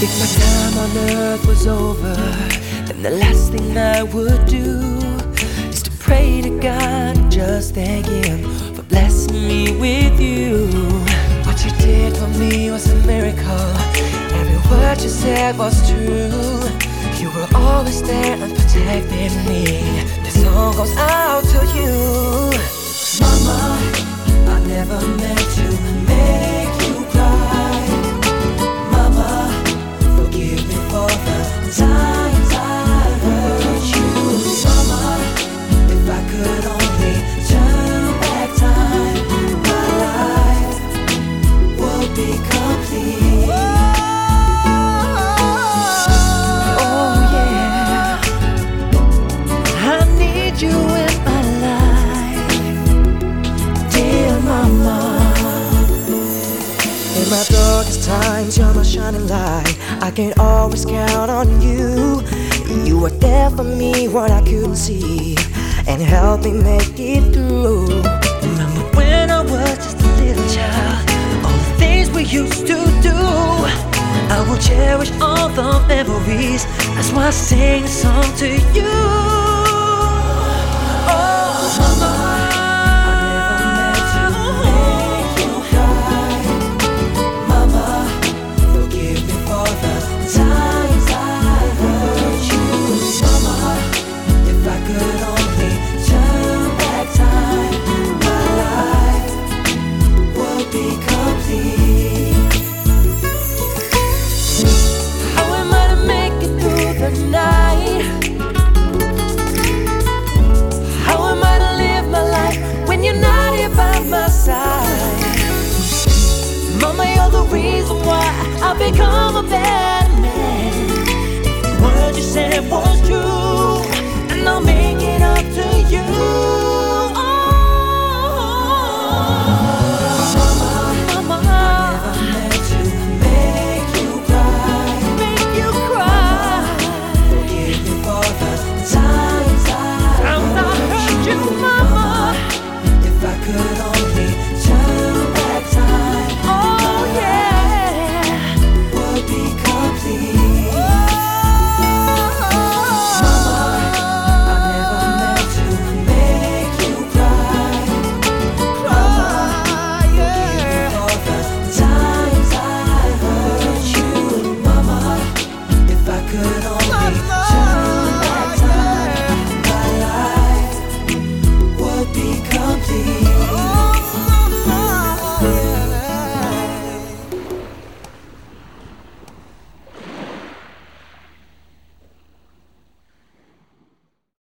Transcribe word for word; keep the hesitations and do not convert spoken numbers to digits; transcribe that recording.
If my time on earth was over, then the last thing I would do is to pray to God and just thank Him for blessing me with you. What you did for me was a miracle. Every word you said was true. You were always there and protecting me. This song goes out to you. Mama, I never meant to make you cry. Mama, forgive me for the times I hurt you. Mama, if I could only turn back time, my life would be complete. Oh yeah, I need you in my life, dear mama. In my darkest times, you're my shining light. I can always count on you. You were there for me when I couldn't see, and helped me make it through. Remember when I was just a little child, all the things we used to do. I will cherish all the memories. That's why I sing this song to you. Oh, mama, Mama, you're the reason why I've become a better